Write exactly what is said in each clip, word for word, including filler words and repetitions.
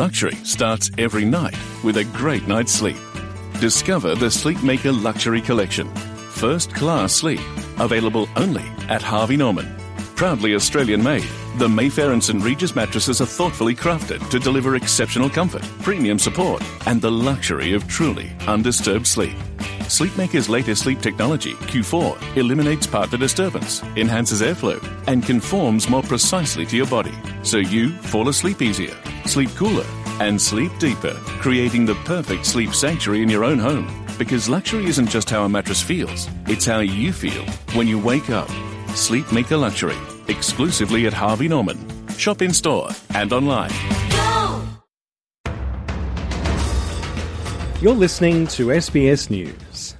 Luxury starts every night with a great night's sleep. Discover the Sleepmaker Luxury Collection. First class sleep. Available only at Harvey Norman. Proudly Australian-made, the Mayfair and St Regis mattresses are thoughtfully crafted to deliver exceptional comfort, premium support, and the luxury of truly undisturbed sleep. Sleepmaker's latest sleep technology, Q four, eliminates partner disturbance, enhances airflow, and conforms more precisely to your body, so you fall asleep easier, sleep cooler, and sleep deeper, creating the perfect sleep sanctuary in your own home. Because luxury isn't just how a mattress feels, it's how you feel when you wake up. Sleepmaker Luxury, exclusively at Harvey Norman. Shop in store and online. Go! You're listening to S B S News.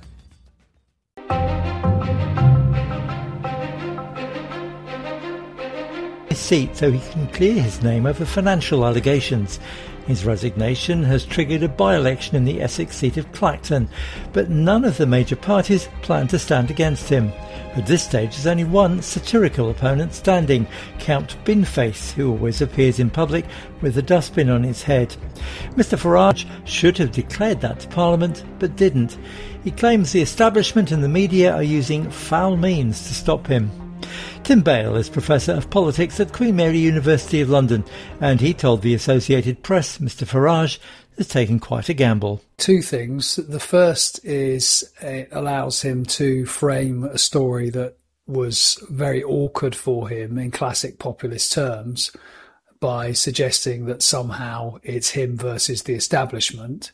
His seat so he can clear his name over financial allegations. His resignation has triggered a by-election in the Essex seat of Clacton, but none of the major parties plan to stand against him. At this stage, there's only one satirical opponent standing, Count Binface, who always appears in public with a dustbin on his head. Mister Farage should have declared that to Parliament, but didn't. He claims the establishment and the media are using foul means to stop him. Tim Bale is Professor of Politics at Queen Mary University of London, and he told the Associated Press Mister Farage has taken quite a gamble. Two things. The first is it allows him to frame a story that was very awkward for him in classic populist terms by suggesting that somehow it's him versus the establishment.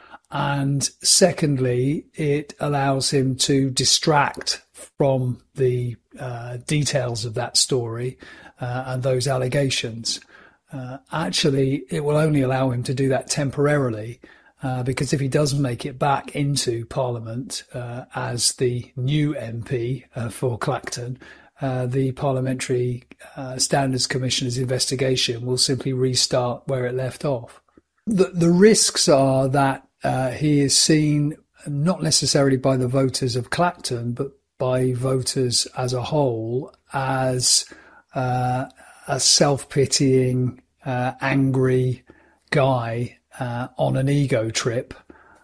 And secondly, it allows him to distract from the uh, details of that story uh, and those allegations. Uh, actually, it will only allow him to do that temporarily, uh, because if he does make it back into Parliament uh, as the new M P uh, for Clacton, uh, the Parliamentary uh, Standards Commissioner's investigation will simply restart where it left off. The, the risks are that uh, he is seen not necessarily by the voters of Clacton, but by voters as a whole as uh, a self-pitying, uh, angry guy uh, on an ego trip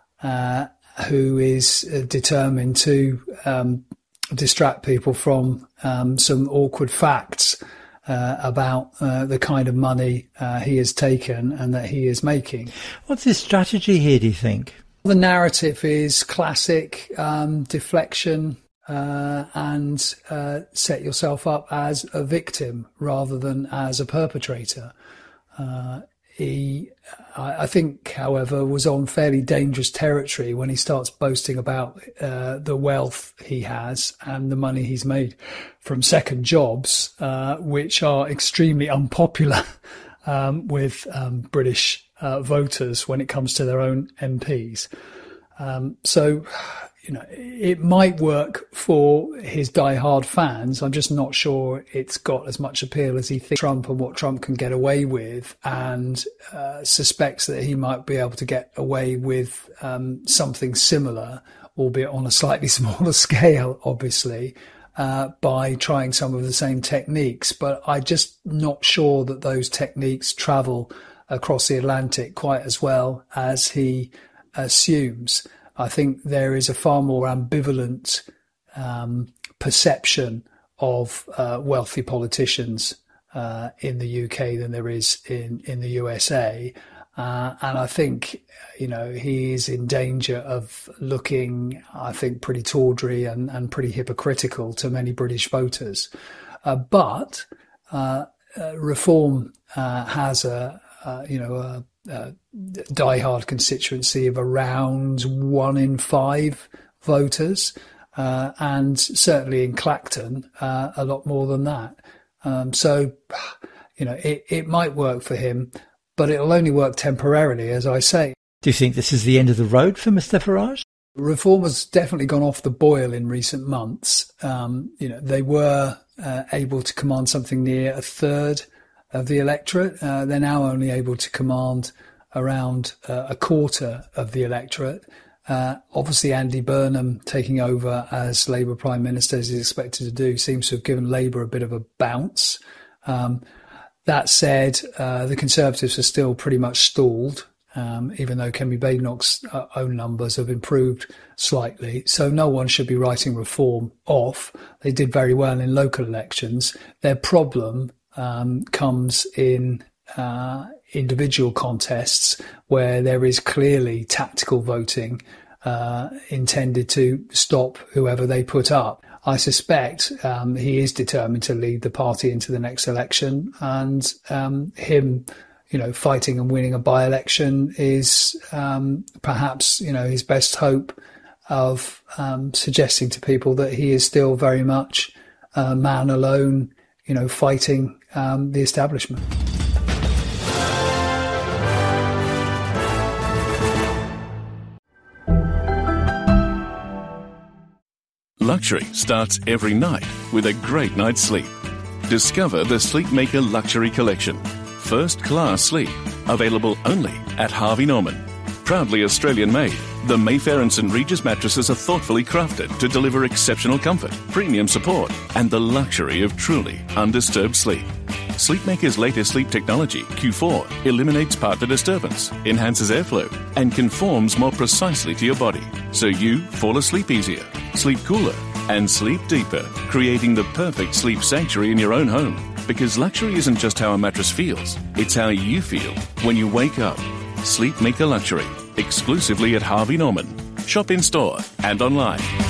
uh, who is uh, determined to um, distract people from um, some awkward facts uh, about uh, the kind of money uh, he has taken and that he is making. What's his strategy here, do you think? The narrative is classic um, deflection, Uh, and uh, set yourself up as a victim rather than as a perpetrator. Uh, he, I, I think, however, was on fairly dangerous territory when he starts boasting about uh, the wealth he has and the money he's made from second jobs, uh, which are extremely unpopular um, with um, British uh, voters when it comes to their own M Ps. Um, so... You know, it might work for his die-hard fans. I'm just not sure it's got as much appeal as he thinks Trump and what Trump can get away with, and uh, suspects that he might be able to get away with um, something similar, albeit on a slightly smaller scale, obviously, uh, by trying some of the same techniques. But I'm just not sure that those techniques travel across the Atlantic quite as well as he assumes. I think there is a far more ambivalent um, perception of uh, wealthy politicians uh, in the U K than there is in, in the U S A. Uh, and I think, you know, he is in danger of looking, I think, pretty tawdry and, and pretty hypocritical to many British voters. Uh, but uh, uh, Reform uh, has a, uh, you know, a, Uh, die-hard constituency of around one in five voters, uh, and certainly in Clacton, uh, a lot more than that. Um, so, you know, it, it might work for him, but it'll only work temporarily, as I say. Do you think this is the end of the road for Mister Farage? Reform has definitely gone off the boil in recent months. Um, you know, they were uh, able to command something near a third of the electorate. Uh, they're now only able to command around uh, a quarter of the electorate. Uh, obviously, Andy Burnham taking over as Labour Prime Minister, as he's expected to do, seems to have given Labour a bit of a bounce. Um, That said, uh, the Conservatives are still pretty much stalled, um, even though Kemi Badenoch's uh, own numbers have improved slightly. So no one should be writing reform off. They did very well in local elections. Their problem um, comes in uh, individual contests where there is clearly tactical voting uh, intended to stop whoever they put up. I suspect um, he is determined to lead the party into the next election, and um, him, you know, fighting and winning a by-election is um, perhaps, you know, his best hope of um, suggesting to people that he is still very much a man alone, you know, fighting um, the establishment. Luxury starts every night with a great night's sleep. Discover the Sleepmaker Luxury Collection. First class sleep. Available only at Harvey Norman. Proudly Australian made, the Mayfair and St Regis mattresses are thoughtfully crafted to deliver exceptional comfort, premium support, and the luxury of truly undisturbed sleep. Sleepmaker's latest sleep technology, Q four, eliminates partner disturbance, enhances airflow, and conforms more precisely to your body, so you fall asleep easier, sleep cooler, and sleep deeper, creating the perfect sleep sanctuary in your own home. Because luxury isn't just how a mattress feels, it's how you feel when you wake up. Sleepmaker Luxury, exclusively at Harvey Norman. Shop in store and online.